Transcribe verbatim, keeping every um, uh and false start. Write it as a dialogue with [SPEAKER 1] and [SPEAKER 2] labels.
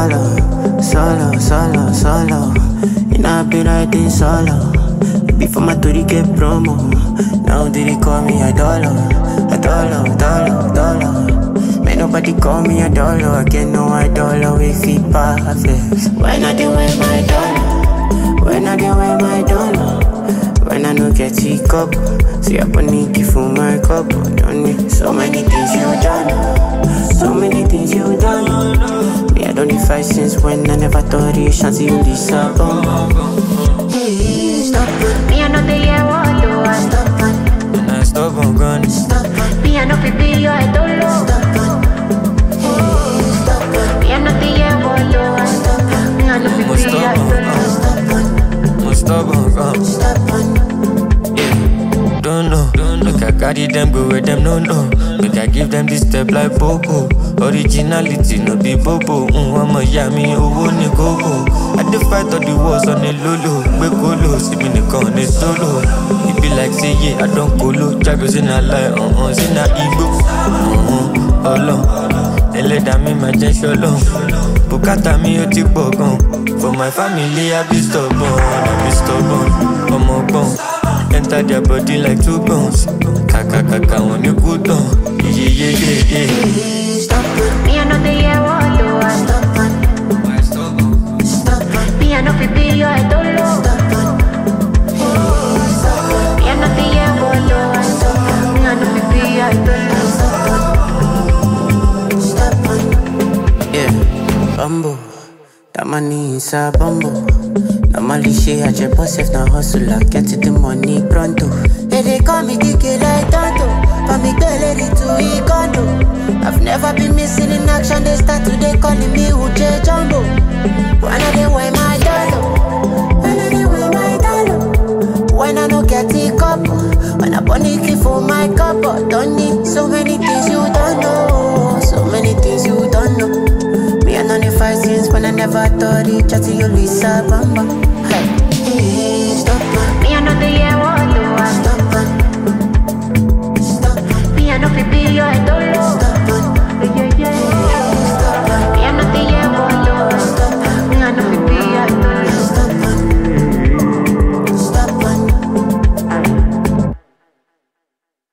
[SPEAKER 1] solo, solo, solo, solo. You know I be riding solo. Before my three get promo, now did they call me a dollar, a dollar, dollar, dollar. May nobody call me a dollar, I get no I dollar with it perfect. When I do wear my dollar, when I do wear my dollar. When I no get it cup, see I put Nicky for my cup. Don't need so many things you done, so many things you done. Me I don't need fight since when I never thought you should see you disappoint. Hey, stop it.
[SPEAKER 2] Me I know the year what you are.
[SPEAKER 1] Stop it.
[SPEAKER 3] And I stop on gun.
[SPEAKER 1] Stop it.
[SPEAKER 2] Me I know people you I don't know.
[SPEAKER 1] Stop it. Hey, stop it.
[SPEAKER 2] Me I know the year what you are.
[SPEAKER 1] Stop it.
[SPEAKER 2] Me I know people you I don't know.
[SPEAKER 1] Stop it.
[SPEAKER 3] Must stop on gun.
[SPEAKER 1] Stop it.
[SPEAKER 3] Don't know, make I carry them go where them no know. Make I give them this step like Popo. Originality no be Bobo. Mm, I'm a yummy, oh, ni go-go. I dey fight all the wars on the lolo. We go low, see me the gun, it's solo. It be like say yeah, I don't go low. Jaggers in a lie, uh-uh, in a ego. Uh-uh, all on. They let them in my gentle long. Bukata mi o ti pogon. For my family, I be stubborn, I be stubborn. I'm a bone. Enter their body like two bones. Kaka kaka when you go down. Yeah yeah yeah yeah.
[SPEAKER 1] Stop it.
[SPEAKER 2] Me I know the year what you are.
[SPEAKER 1] Stop it. Stop it.
[SPEAKER 2] Me I know people you I don't know.
[SPEAKER 1] Stop it. Stop it.
[SPEAKER 2] Me I know the year what you are. Me I know people you I
[SPEAKER 1] don't know. Stop it. Yeah, bumbo. That money is a bumbo. Normally she at your boss if not hustle, I get to the money pronto. Hey, they call me Dickie like Tonto. Call me Belly to Ikondo. I've never been missing in action, they start today calling me Uche Jumbo. When I they wear my dollar, when I they wear my dollar. When I no get it couple, when I bunny key for my couple. Don't need so many things you don't know, so many things you don't know. Me and only five since when I never thought it, chatty you Lisa Bamba. Hey, stop it.
[SPEAKER 2] Me I know the year